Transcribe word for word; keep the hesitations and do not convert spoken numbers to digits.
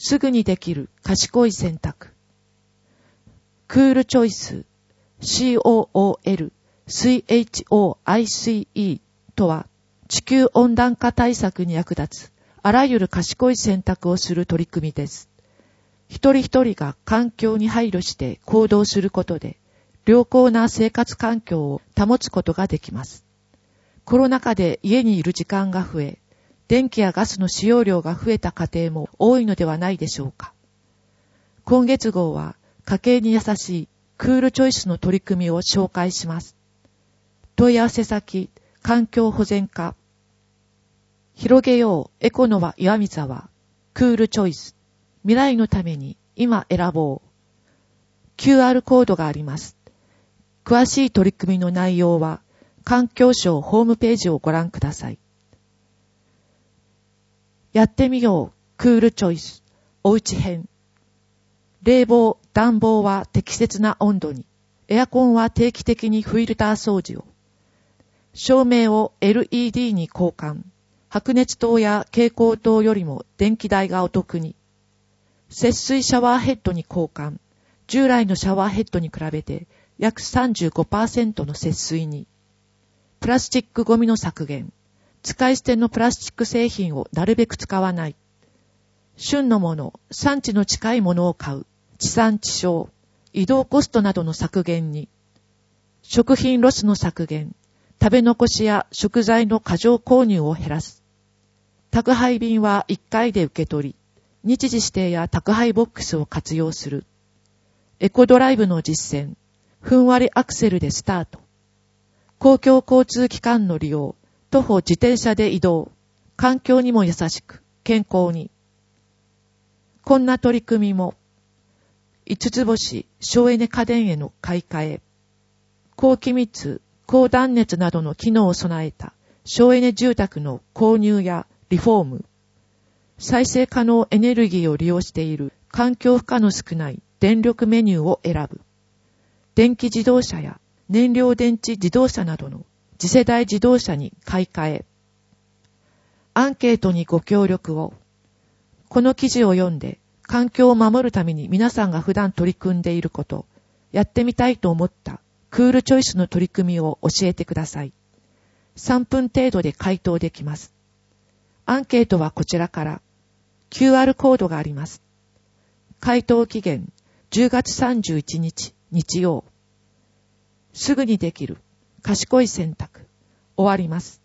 すぐにできる賢い選択。クールチョイス シーオーオーエルシーエイチオーアイシーイー とは地球温暖化対策に役立つあらゆる賢い選択をする取り組みです。一人一人が環境に配慮して行動することで良好な生活環境を保つことができます。コロナ禍で家にいる時間が増え、電気やガスの使用量が増えた家庭も多いのではないでしょうか。今月号は家計に優しいクールチョイスの取り組みを紹介します。問い合わせ先、環境保全課。広げようエコノは岩見沢。クールチョイス。未来のために今選ぼう。キューアール コードがあります。詳しい取り組みの内容は環境省ホームページをご覧ください。やってみようクールチョイスおうち編。冷房、暖房は適切な温度に。エアコンは定期的にフィルター掃除を。照明を エルイーディー に交換。白熱灯や蛍光灯よりも電気代がお得に。節水シャワーヘッドに交換。従来のシャワーヘッドに比べて約 さんじゅうごパーセント の節水に。プラスチックゴミの削減。使い捨てのプラスチック製品をなるべく使わない。旬のもの、産地の近いものを買う。地産地消。移動コストなどの削減に。食品ロスの削減。食べ残しや食材の過剰購入を減らす。宅配便はいっかいで受け取り。日時指定や宅配ボックスを活用する。エコドライブの実践。ふんわりアクセルでスタート。公共交通機関の利用。徒歩自転車で移動。環境にも優しく、健康に。こんな取り組みも。五つ星省エネ家電への買い替え。高気密、高断熱などの機能を備えた省エネ住宅の購入やリフォーム。再生可能エネルギーを利用している環境負荷の少ない電力メニューを選ぶ。電気自動車や燃料電池自動車などの次世代自動車に買い替え。アンケートにご協力を。この記事を読んで環境を守るために皆さんが普段取り組んでいること、やってみたいと思ったクールチョイスの取り組みを教えてください。さんぷん程度で回答できます。アンケートはこちらから。キューアール コードがあります。回答期限じゅうがつさんじゅういちにち日曜。すぐにできる賢い選択。終わります。